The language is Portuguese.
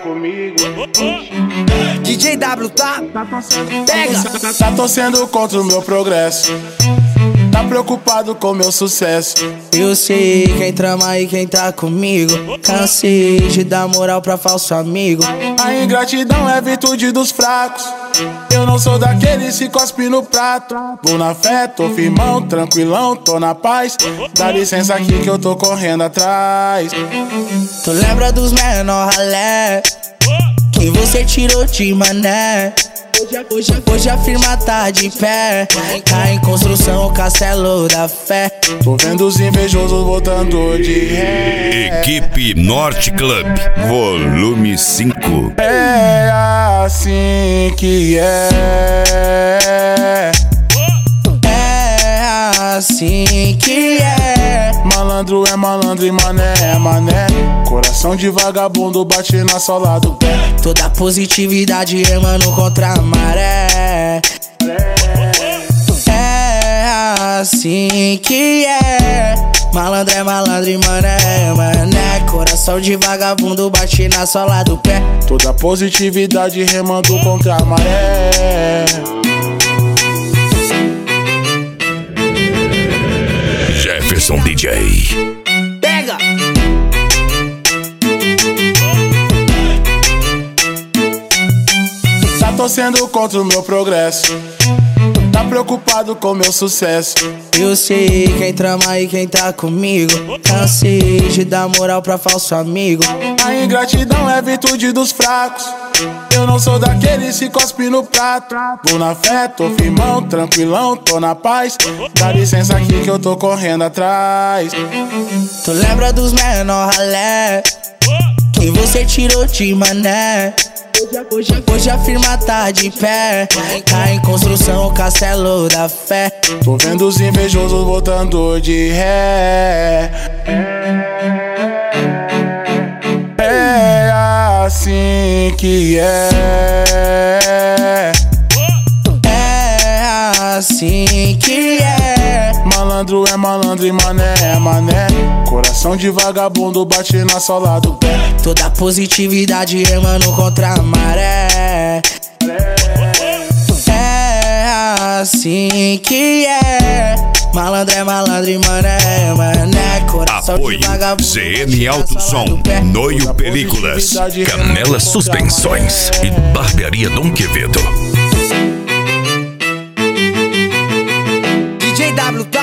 comigo. DJ W, tá? Pega! Tá torcendo contra o meu progresso, tá preocupado com meu sucesso. Eu sei quem trama e quem tá comigo. Cansei de dar moral pra falso amigo. A ingratidão é virtude dos fracos. Eu não sou daqueles que cospe no prato. Vou na fé, tô firmão, tranquilão, tô na paz. Dá licença aqui que eu tô correndo atrás. Tu lembra dos menor ralé que você tirou de mané? Hoje a firma tá de pé, tá em construção o castelo da fé. Tô vendo os invejosos voltando de ré. Equipe Norte Club, volume 5. É assim que é. É assim que é. Malandro é malandro e mané é mané. Coração de vagabundo bate na sola do pé. Toda positividade remando contra a maré. É assim que é. Malandro é malandro e mané é mané. Coração de vagabundo bate na sola do pé. Toda positividade remando contra a maré. Jefferson DJ. Pega! Tá torcendo contra o meu progresso, tá preocupado com meu sucesso. Eu sei quem trama e quem tá comigo. Cansei de dar moral pra falso amigo. A ingratidão é virtude dos fracos. Eu não sou daqueles que cospe no prato. Vou na fé, tô firmão, tranquilão, tô na paz. Dá licença aqui que eu tô correndo atrás. Tu lembra dos menor ralé que você tirou de mané? Hoje a firma tá de pé, tá em construção o castelo da fé. Tô vendo os invejosos voltando de ré. É assim que é. É assim que é. Malandro é malandro e mané é mané. Coração de vagabundo bate na sola do pé. Toda positividade remando contra a maré. É assim que é. Malandro é malandro e mané é mané. Coração Apoio de vagabundo ZN Alto Som, Noio Películas, Canela Suspensões e Barbearia Dom Quevedo. DJ W, tá?